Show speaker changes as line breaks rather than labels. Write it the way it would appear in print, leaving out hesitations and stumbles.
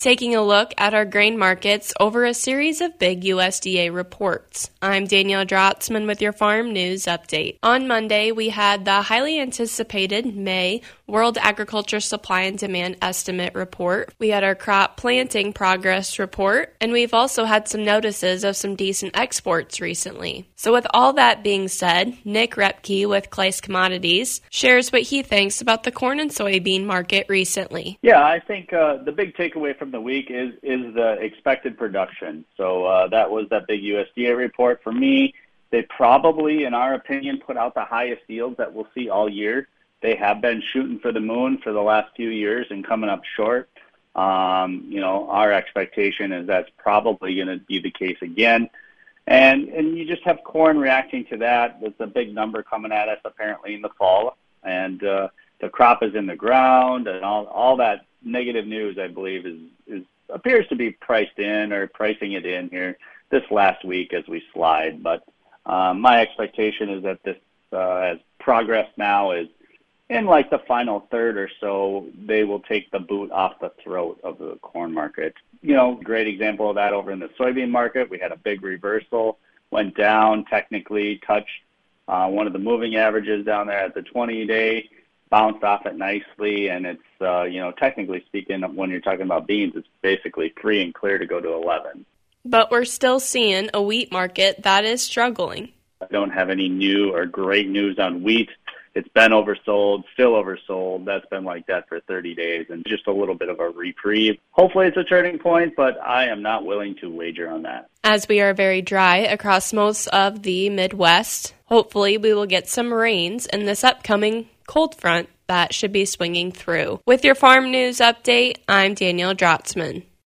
Taking a look at our grain markets over a series of big USDA reports. I'm Danielle Drotzman with your Farm News Update. On Monday, we had the highly anticipated May World Agriculture Supply and Demand Estimate report. We had our crop planting progress report, and we've also had some notices of some decent exports recently. So with all that being said, Nick Repke with Clace Commodities shares what he thinks about the corn and soybean market recently.
Yeah, I think the big takeaway from the week is the expected production. So that was that big USDA report. For me, they probably, in our opinion, put out the highest yields that we'll see all year. They have been shooting for the moon for the last few years and coming up short. Our expectation is that's probably going to be the case again. And you just have corn reacting to that. There's a big number coming at us apparently in the fall. And the crop is in the ground and all that negative news, I believe, is appears to be priced in or pricing it in here this last week as we slide. But my expectation is that this as progress now is in like the final third or so, they will take the boot off the throat of the corn market. Great example of that over in the soybean market. We had a big reversal, went down, technically touched one of the moving averages down there at the 20-day, bounced off it nicely, and it's, technically speaking, when you're talking about beans, it's basically free and clear to go to 11.
But we're still seeing a wheat market that is struggling.
I don't have any new or great news on wheat. It's been oversold, still oversold. That's been like that for 30 days and just a little bit of a reprieve. Hopefully it's a turning point, but I am not willing to wager on that.
As we are very dry across most of the Midwest, hopefully we will get some rains in this upcoming cold front that should be swinging through. With your Farm News Update, I'm Danielle Drotzman.